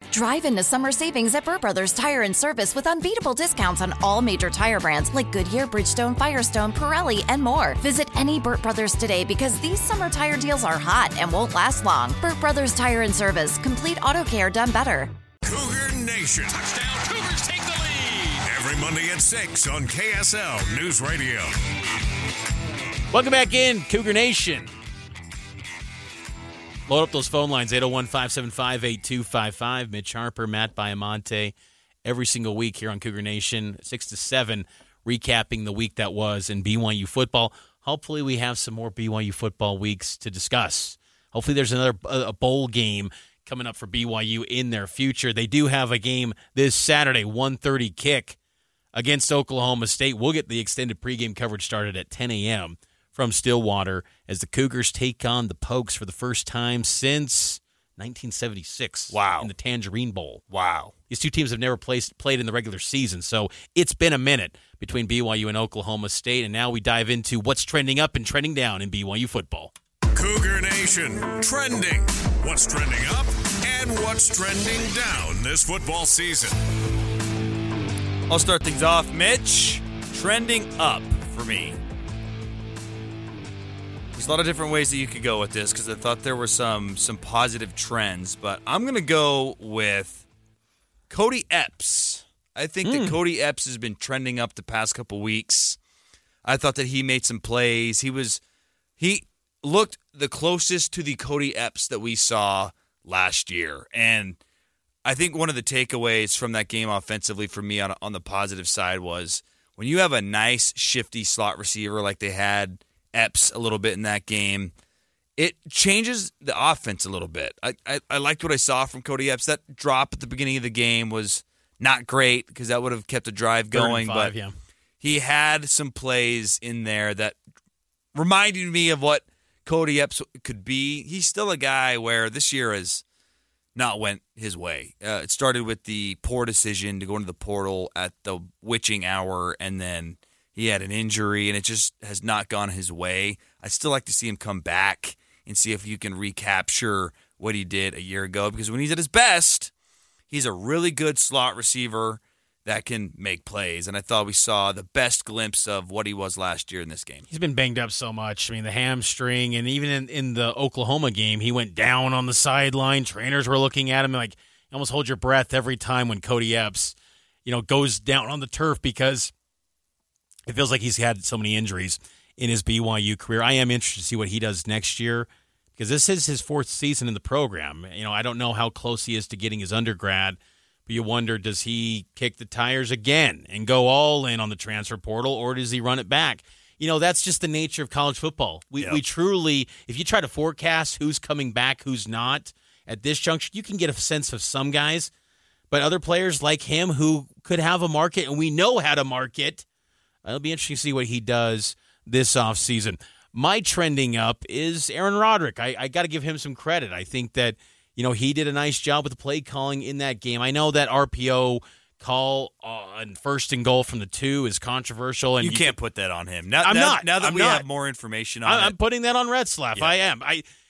Drive into summer savings at Burt Brothers Tire and Service with unbeatable discounts on all major tire brands like Goodyear, Bridgestone, Firestone, Pirelli, and more. Visit any Burt Brothers today because these summer tire deals are hot and won't last long. Burt Brothers Tire and Service. Complete auto care done better. Cougar Nation. Touchdown, Cougars take the lead. Every Monday at 6 on KSL News Radio. Welcome back in, Cougar Nation. Load up those phone lines, 801-575-8255. Mitch Harper, Matt Baiamonte, every single week here on Cougar Nation, 6 to 7, recapping the week that was in BYU football. Hopefully we have some more BYU football weeks to discuss. Hopefully there's another a bowl game coming up for BYU in their future. They do have a game this Saturday, 1:30 kick against Oklahoma State. We'll get the extended pregame coverage started at 10 a.m. from Stillwater as the Cougars take on the Pokes for the first time since 1976. Wow. In the Tangerine Bowl. Wow. These two teams have never played in the regular season, so it's been a minute between BYU and Oklahoma State, and now we dive into what's trending up and trending down in BYU football. Cougar Nation trending. What's trending up and what's trending down this football season. I'll start things off. Mitch, trending up for me. There's a lot of different ways that you could go with this because I thought there were some positive trends, but I'm going to go with Cody Epps. I think that Cody Epps has been trending up the past couple weeks. I thought that he made some plays. He looked the closest to the Cody Epps that we saw last year, and I think one of the takeaways from that game offensively for me on the positive side was when you have a nice shifty slot receiver like they had Epps a little bit in that game, it changes the offense a little bit. I liked what I saw from Cody Epps. That drop at the beginning of the game was not great because that would have kept the drive going, but he had some plays in there that reminded me of what Cody Epps could be. He's still a guy where this year has not went his way. It started with the poor decision to go into the portal at the witching hour, and then he had an injury, and it just has not gone his way. I'd still like to see him come back and see if you can recapture what he did a year ago, because when he's at his best, he's a really good slot receiver that can make plays, and I thought we saw the best glimpse of what he was last year in this game. He's been banged up so much. I mean, the hamstring, and even in the Oklahoma game, he went down on the sideline. Trainers were looking at him like, you almost hold your breath every time when Cody Epps, goes down on the turf because it feels like he's had so many injuries in his BYU career. I am interested to see what he does next year because this is his fourth season in the program. I don't know how close he is to getting his undergrad, but you wonder, does he kick the tires again and go all in on the transfer portal, or does he run it back? That's just the nature of college football. We truly, if you try to forecast who's coming back, who's not, at this juncture, you can get a sense of some guys, but other players like him who could have a market, and we know how to market, it'll be interesting to see what he does this offseason. My trending up is Aaron Roderick. I got to give him some credit. I think that he did a nice job with the play calling in that game. I know that RPO call on first and goal from the 2 is controversial, and you can't put that on him. Now that we have more information on I'm putting that on Retzlaff. Yeah. I am.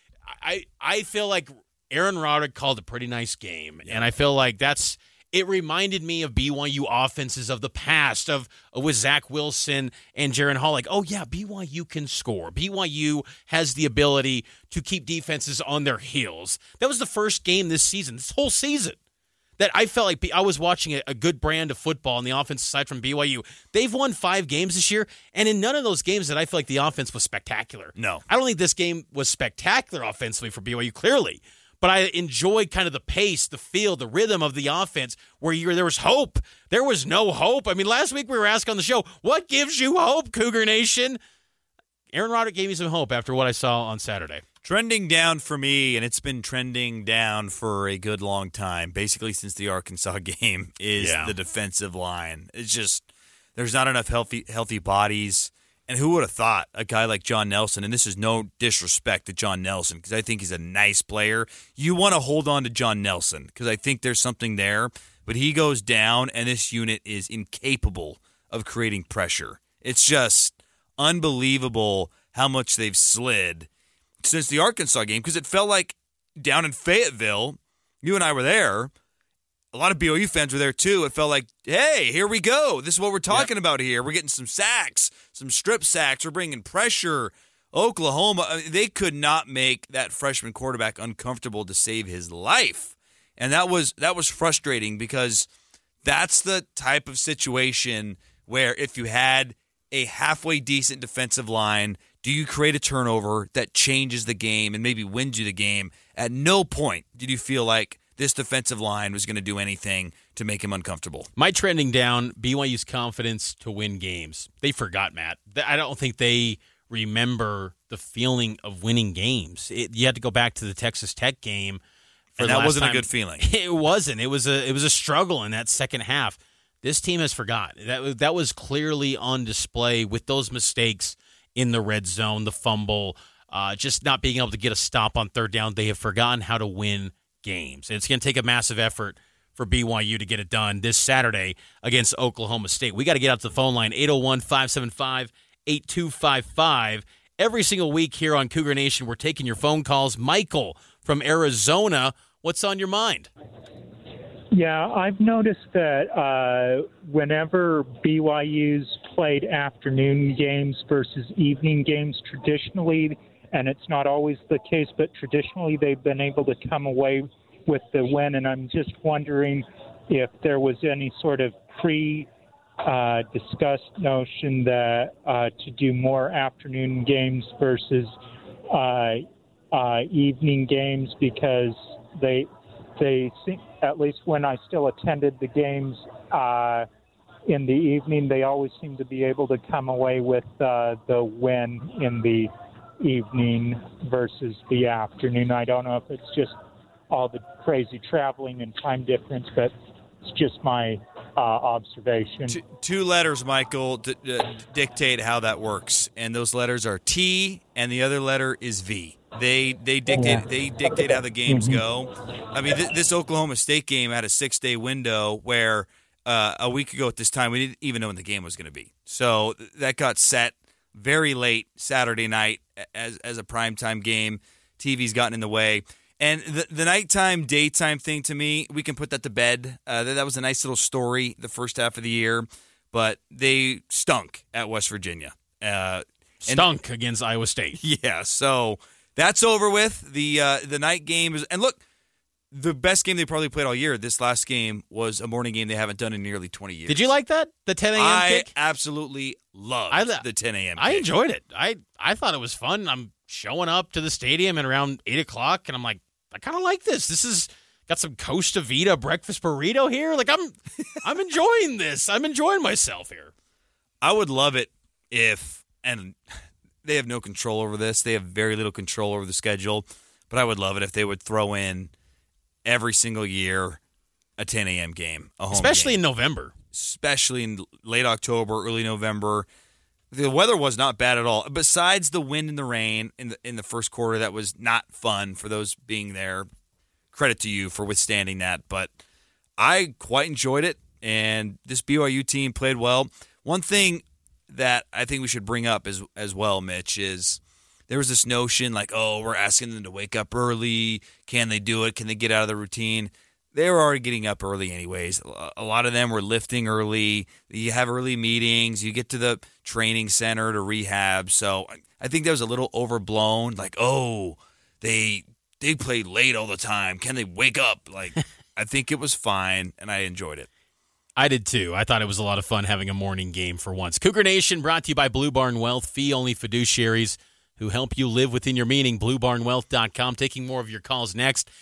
I feel like Aaron Roderick called a pretty nice game, and I feel like it reminded me of BYU offenses of the past, with Zach Wilson and Jaron Hall. Like, oh, yeah, BYU can score. BYU has the ability to keep defenses on their heels. That was the first game this whole season, that I felt like I was watching a good brand of football on the offensive side from BYU. They've won 5 games this year, and in none of those games that I feel like the offense was spectacular. No. I don't think this game was spectacular offensively for BYU, clearly. But I enjoyed kind of the pace, the feel, the rhythm of the offense where there was hope. There was no hope. I mean, last week we were asked on the show, what gives you hope, Cougar Nation? Aaron Roderick gave me some hope after what I saw on Saturday. Trending down for me, and it's been trending down for a good long time, basically since the Arkansas game, is the defensive line. It's just there's not enough healthy bodies. And who would have thought a guy like John Nelson, and this is no disrespect to John Nelson because I think he's a nice player. You want to hold on to John Nelson because I think there's something there. But he goes down, and this unit is incapable of creating pressure. It's just unbelievable how much they've slid since the Arkansas game because it felt like down in Fayetteville, you and I were there, a lot of BYU fans were there too. It felt like, hey, here we go. This is what we're talking about here. We're getting some sacks, some strip sacks. We're bringing pressure. Oklahoma, they could not make that freshman quarterback uncomfortable to save his life. And that was frustrating because that's the type of situation where if you had a halfway decent defensive line, do you create a turnover that changes the game and maybe wins you the game? At no point did you feel like this defensive line was going to do anything to make him uncomfortable. My trending down, BYU's confidence to win games. They forgot, Matt. I don't think they remember the feeling of winning games. You had to go back to the Texas Tech game. And that wasn't a good feeling. It wasn't. It was a struggle in that second half. This team has forgot. That was clearly on display with those mistakes in the red zone, the fumble, just not being able to get a stop on third down. They have forgotten how to win games. And it's going to take a massive effort for BYU to get it done this Saturday against Oklahoma State. We got to get out to the phone line, 801-575-8255. Every single week here on Cougar Nation, we're taking your phone calls. Michael from Arizona, what's on your mind? Yeah, I've noticed that whenever BYU's played afternoon games versus evening games traditionally, and it's not always the case, but traditionally they've been able to come away with the win, and I'm just wondering if there was any sort of discussed notion that to do more afternoon games versus evening games, because they seem, at least when I still attended the games in the evening, they always seem to be able to come away with the win in the evening versus the afternoon. I don't know if it's just all the crazy traveling and time difference, but it's just my observation. Two letters, Michael, dictate how that works, and those letters are T, and the other letter is V. They dictate how the games go. I mean, this Oklahoma State game had a 6-day window where a week ago at this time we didn't even know when the game was going to be. So that got set very late Saturday night as a primetime game. TV's gotten in the way. And the nighttime, daytime thing, to me, we can put that to bed. That was a nice little story the first half of the year, but they stunk at West Virginia. Stunk against Iowa State. Yeah, so that's over with. The night game is, and look, the best game they probably played all year. This last game was a morning game they haven't done in nearly 20 years. Did you like that? The 10 a.m. kick? I absolutely loved the 10 a.m. kick. I enjoyed it. I thought it was fun. I'm showing up to the stadium at around 8 o'clock, and I'm like, I kind of like this. This is got some Costa Vida breakfast burrito here. Like I'm enjoying this. I'm enjoying myself here. I would love it if, and they have no control over this. They have very little control over the schedule, but I would love it if they would throw in every single year a 10 a.m. game, a home especially game. In November. Especially in late October, early November. The weather was not bad at all. Besides the wind and the rain in the first quarter, that was not fun for those being there. Credit to you for withstanding that. But I quite enjoyed it, and this BYU team played well. One thing that I think we should bring up as well, Mitch, is there was this notion like, oh, we're asking them to wake up early. Can they do it? Can they get out of the routine? They were already getting up early anyways. A lot of them were lifting early. You have early meetings. You get to the training center to rehab. So I think that was a little overblown. Like, oh, they play late all the time. Can they wake up? Like, I think it was fine, and I enjoyed it. I did too. I thought it was a lot of fun having a morning game for once. Cougar Nation brought to you by Blue Barn Wealth, fee-only fiduciaries who help you live within your meaning. BlueBarnWealth.com. Taking more of your calls next.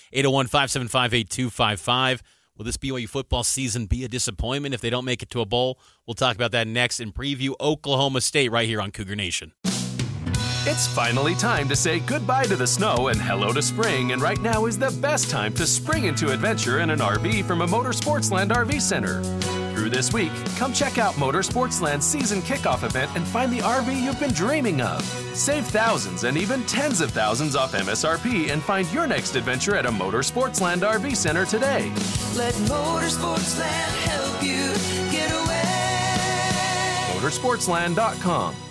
801-575-8255. Will this BYU football season be a disappointment if they don't make it to a bowl? We'll talk about that next and preview Oklahoma State right here on Cougar Nation. It's finally time to say goodbye to the snow and hello to spring, and right now is the best time to spring into adventure in an RV from a Motorsportsland RV Center. Through this week, come check out Motorsportsland's season kickoff event and find the RV you've been dreaming of. Save thousands and even tens of thousands off MSRP and find your next adventure at a Motorsportsland RV Center today. Let Motorsportsland help you get away. Motorsportsland.com.